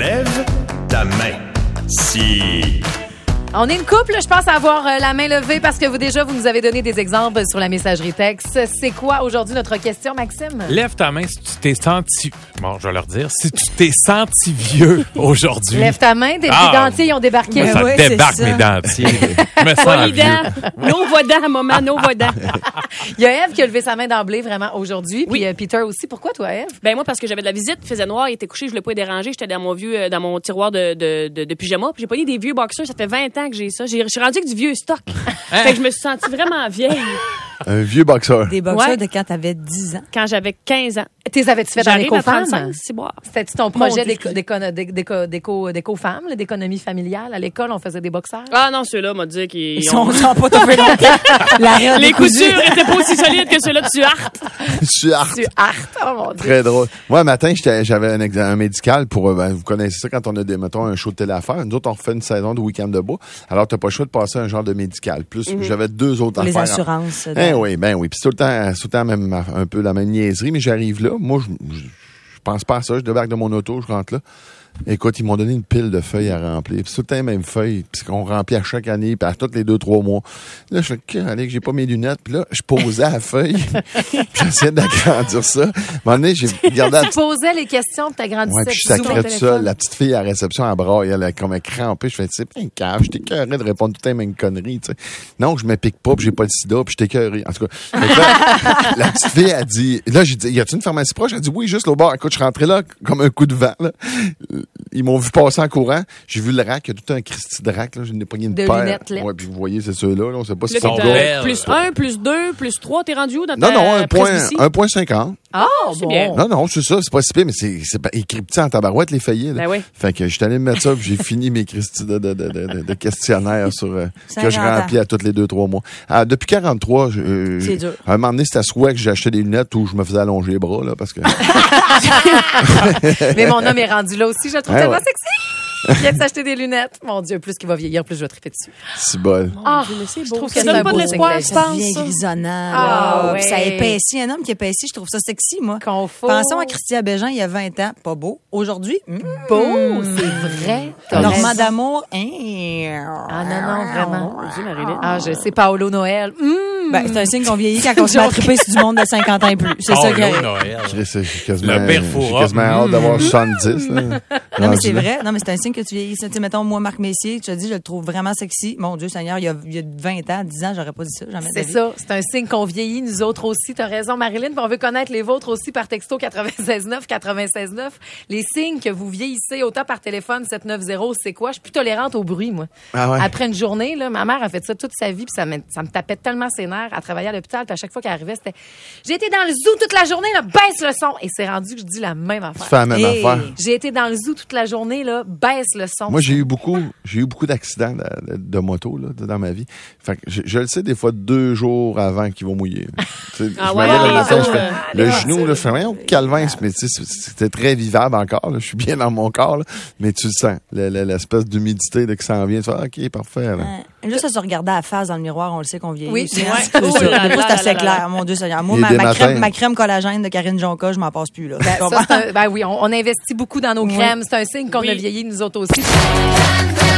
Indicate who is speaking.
Speaker 1: Lève ta main. Si...
Speaker 2: On est une couple, je pense avoir la main levée parce que vous nous avez donné des exemples sur la messagerie texte. C'est quoi aujourd'hui notre question, Maxime?
Speaker 3: Lève ta main si tu t'es senti... Bon, je vais leur dire. Si tu t'es senti vieux aujourd'hui.
Speaker 2: Lève ta main, tes dentiers ils ont débarqué.
Speaker 3: Ben, ça débarque mes dentiers. Je me sens vieux.
Speaker 4: Nos voix-dents, maman, nos voix-dents.
Speaker 2: Il y a Ève qui a levé sa main d'emblée vraiment aujourd'hui.
Speaker 4: Oui.
Speaker 2: Puis Peter aussi. Pourquoi toi, Ève?
Speaker 4: Ben moi, parce que j'avais de la visite, il faisait noir, il était couché, je voulais pas les déranger. J'étais dans mon tiroir de pyjama. Puis j'ai pogné des vieux boxers. Ça fait 20 ans que j'ai ça. Je suis rendue avec du vieux stock. Fait que je me suis sentie vraiment vieille.
Speaker 5: Un vieux boxeur.
Speaker 6: Des boxeurs
Speaker 4: Ouais.
Speaker 6: de quand t'avais 10 ans.
Speaker 4: Quand j'avais 15 ans.
Speaker 2: T'es avais-tu fait dans
Speaker 4: J'arrive à
Speaker 2: l'éco-femme?
Speaker 4: 35, c'est boire.
Speaker 2: C'était-tu ton projet
Speaker 4: Mon Dieu,
Speaker 2: d'éco-femme, d'économie familiale? À l'école, on faisait des boxeurs?
Speaker 4: Ah non, ceux-là m'a dit qu'ils
Speaker 6: Ils sont pas tombés longtemps.
Speaker 4: Les coutures étaient pas aussi solides que ceux-là de Suart.
Speaker 5: Je suis hard.
Speaker 2: Tu hartes, oh mon Dieu.
Speaker 5: Très drôle. Moi, un matin, j'avais un examen médical pour, vous connaissez ça quand on a mettons, un show de télé à faire. Nous autres, on refait une saison de week-end de bois. Alors, t'as pas le choix de passer un genre de médical. Plus, j'avais 2 autres
Speaker 6: Pour les
Speaker 5: affaires.
Speaker 6: assurances.
Speaker 5: Ben oui. Puis c'est tout le temps même, un peu la même niaiserie, mais j'arrive là. Moi, je pense pas à ça. Je débarque de mon auto, je rentre là. Écoute, ils m'ont donné une pile de feuilles à remplir. Puis c'est tout le temps les mêmes feuilles. Puis qu'on remplit à chaque année, puis à tous les 2-3 mois. Là, je fais, allez, que j'ai pas mes lunettes. Puis là, je posais à la feuille. Puis j'essayais d'agrandir ça. À un moment donné, j'ai regardé
Speaker 2: Tu posais les questions de ta grandissette.
Speaker 5: ouais, puis je sacrais tout ça. La petite fille à la réception, à braille, elle a comme un crampé. Je fais, c'est pas un cave. J'étais écœuré de répondre tout le temps à une connerie, tu sais. Non, je me pique pas, puis j'ai pas le sida, puis j'étais écœuré. En tout cas, fait que là, la petite fille a dit, là, j'ai dit, y a-t-il une pharmacie proche? Elle a dit, oui, juste au bord. Écoute, je suis rentré là comme un coup de vent, là. Ils m'ont vu passer en courant. J'ai vu le rack. Il y a tout un Christy de rack, là. J'ai pogné une
Speaker 2: De
Speaker 5: paire.
Speaker 2: lunettes, là.
Speaker 5: Ouais, puis vous voyez, c'est ceux-là, là. On sait pas si
Speaker 4: Là,
Speaker 5: c'est
Speaker 3: sont
Speaker 4: t'as
Speaker 3: belles.
Speaker 4: plus 1, plus 2, plus 3. T'es rendu où dans ta
Speaker 5: Non,
Speaker 4: 1,50.
Speaker 5: 1,50.
Speaker 2: Ah,
Speaker 4: c'est
Speaker 2: bon.
Speaker 4: bien.
Speaker 5: Non, c'est ça, c'est pas si pire, mais c'est pas écrit petit en tabarouette, les feuillets, là.
Speaker 4: Ben oui.
Speaker 5: Fait que j'étais allé me mettre ça, puis j'ai fini mes Christy de questionnaires sur, que je
Speaker 6: 50 ans.
Speaker 5: remplis à tous les 2-3 mois. Depuis 43,
Speaker 6: C'est dur.
Speaker 5: à un moment donné, c'était soit que j'ai acheté des lunettes ou je me faisais allonger les bras, là, parce que.
Speaker 2: Mais mon homme est rendu là aussi. Je le trouve
Speaker 5: Ouais,
Speaker 2: tellement
Speaker 5: ouais.
Speaker 2: sexy. Il vient de s'acheter des lunettes. Mon Dieu, plus qu'il va vieillir, plus je vais triper dessus.
Speaker 5: C'est bol.
Speaker 2: Ah,
Speaker 4: c'est
Speaker 2: je
Speaker 4: beau.
Speaker 2: trouve que
Speaker 4: Ça
Speaker 2: c'est
Speaker 4: donne
Speaker 2: un
Speaker 4: pas
Speaker 2: beau
Speaker 4: de l'espoir,
Speaker 2: signe
Speaker 4: je
Speaker 2: d'âge.
Speaker 6: Ça
Speaker 4: pense.
Speaker 6: devient
Speaker 4: ça.
Speaker 6: grisonnant.
Speaker 2: Ah,
Speaker 6: là.
Speaker 2: ouais.
Speaker 6: Puis ça épaissit. Un homme qui épaissit, je trouve ça sexy, moi.
Speaker 2: Confort.
Speaker 6: Pensons à Christian Bégin, il y a 20 ans. Pas beau. Aujourd'hui,
Speaker 2: Beau, c'est vrai. T'as
Speaker 6: Normand
Speaker 2: raison.
Speaker 6: d'amour.
Speaker 2: Ah non, vraiment.
Speaker 4: Mon Dieu, Marilyn.
Speaker 2: Ah, je sais, Paolo Noël.
Speaker 6: Ben, c'est un signe qu'on vieillit quand on se met à triper sur du monde de 50 ans et plus. C'est ça qui arrive.
Speaker 3: Noël.
Speaker 5: J'ai quasiment,
Speaker 3: Le père
Speaker 5: j'ai
Speaker 3: Foura.
Speaker 5: quasiment hâte d'avoir 70, là.
Speaker 6: Non, mais
Speaker 5: Rendu
Speaker 6: c'est
Speaker 5: là.
Speaker 6: vrai. Non, mais c'est un signe que tu vieillis. Tu sais, mettons, moi, Marc Messier, tu as dit, je le trouve vraiment sexy. Mon Dieu, Seigneur, il y a 20 ans, 10 ans, j'aurais pas dit ça. Jamais de
Speaker 2: C'est
Speaker 6: la vie.
Speaker 2: ça, c'est un signe qu'on vieillit, nous autres aussi. T'as raison, Marilyn. Puis on veut connaître les vôtres aussi par texto 96.9, 96.9. Les signes que vous vieillissez, autant par téléphone 790, c'est quoi? Je suis plus tolérante au bruit, moi.
Speaker 5: Ah ouais.
Speaker 2: Après une journée, là, ma mère a fait ça toute sa vie, puis ça me tapait tellement ses nerfs. Elle travaillait à l'hôpital, puis à chaque fois qu'elle arrivait, c'était « J'ai été dans le zoo toute la journée, là, baisse le son! » Et c'est rendu que je dis la même
Speaker 5: Tu
Speaker 2: affaire.
Speaker 5: fais la même
Speaker 6: Hey.
Speaker 5: affaire.
Speaker 2: J'ai été dans le zoo toute la journée, là, baisse le son.
Speaker 5: Moi, j'ai eu beaucoup d'accidents de moto, là, dans ma vie. Fait que je le sais des fois 2 jours avant qu'ils vont mouiller. Tu sais,
Speaker 4: Ah
Speaker 5: je
Speaker 4: ouais,
Speaker 5: me lève le
Speaker 4: les
Speaker 5: matin,
Speaker 4: os,
Speaker 5: je fais le genou, là, je fais rien au calvin, mais tu sais, c'était très vivable encore, là. Je suis bien dans mon corps, là. Mais tu le sens. L'espèce d'humidité, là, qui s'en vient. Tu fais, OK, parfait, là.
Speaker 6: Juste à se regarder à la face dans le miroir, on le sait qu'on vieillit.
Speaker 2: Oui,
Speaker 6: aussi,
Speaker 2: ouais.
Speaker 6: hein.
Speaker 4: Oh
Speaker 6: C'est sûr.
Speaker 4: là là
Speaker 6: Moi, c'est
Speaker 4: là
Speaker 6: assez
Speaker 4: là là.
Speaker 6: clair. Mon Dieu Seigneur. Moi,
Speaker 5: Il y a des
Speaker 6: ma
Speaker 5: matins.
Speaker 6: crème collagène de Karine Jonca, je m'en passe plus, là.
Speaker 2: Ça, ben oui, on investit beaucoup dans nos crèmes. C'est un signe qu'on
Speaker 4: Oui.
Speaker 2: a vieilli, nous autres aussi.